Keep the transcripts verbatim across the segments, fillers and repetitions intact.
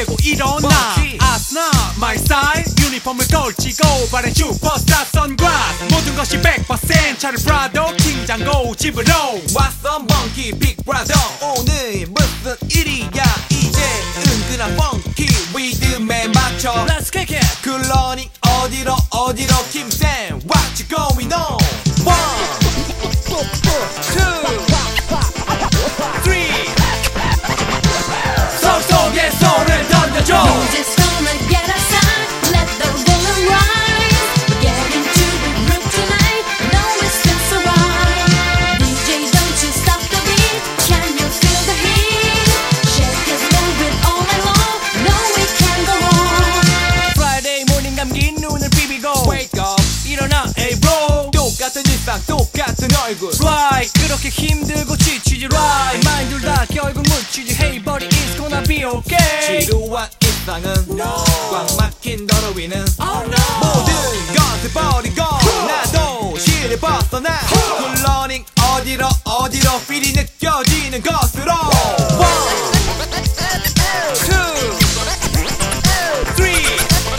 깨고 일어나. 아스나 my style 유니폼을 걸치고 바른 슈퍼스타 선글라스. 모든 것이 백 퍼센트 차를 브라더 팀장고 집으로. What's up monkey big brother. 오늘 무슨 일이야. 이제 은근한 funky 리듬에 맞춰 Let's kick it. 그러니 어디로 어디로 김쌤 What you going on. One two three. 손 속에 손을 던져줘. Music's gonna get us high. Let the rhythm rise. Get into the groove tonight. No, it's just a ride. D J, don't you stop the beat. Can you feel the heat? Shake it, move it all night long. No, we can't go on. Friday morning 감긴 눈을 비비고 Wake up 일어나 hey bro. 똑같은 일상 똑같은 얼굴 Right 그렇게 힘들고 지치지 right. 마인드 다 결국 묻히지. Hey buddy it's gonna be okay. 지루한 일상은 No. 꽉 막힌 너로 위는 Oh no. 모든 것을 버리고 나도 실을 벗어나 쿨러닝 어디로 어디로 필이 느껴지는 것으로 One two three.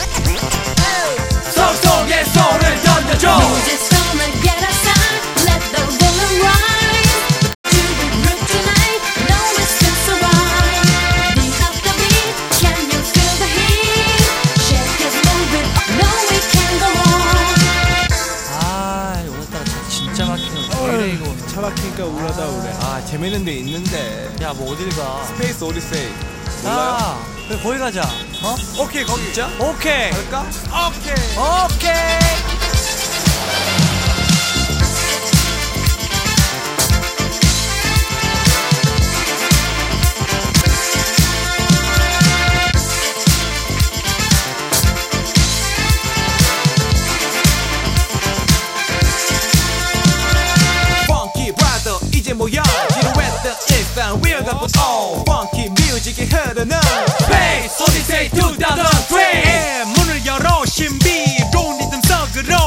손 속에 손을 던져줘. Music's gonna get us high. Let the rhythm rise. To the groove tonight. No, it's just a ride. Beat up the beat. Can you feel the heat? Shake it, move it. No, we can't go on. 아 오늘따라 차 진짜 막히네. 왜 이래 이거. 차 막히니까 우려다 우려. 아 재밌는 데 있는데. 야 뭐 어딜 가. 스페이스 오디세이 야 그래 거기 가자. 어? 오케이 거기 진짜? 오케이. 갈까? 오케이. 오케이. Funky brother 이제 모여 지루했던 일상 We're gonna put on Funky music이 흐르는 Space Odyssey 이천삼. 문을 열어 신비로운 리듬 속으로.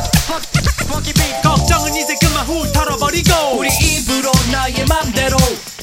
걱정은 이제 그만 훑어버리고 우리 입으로 나의 맘대로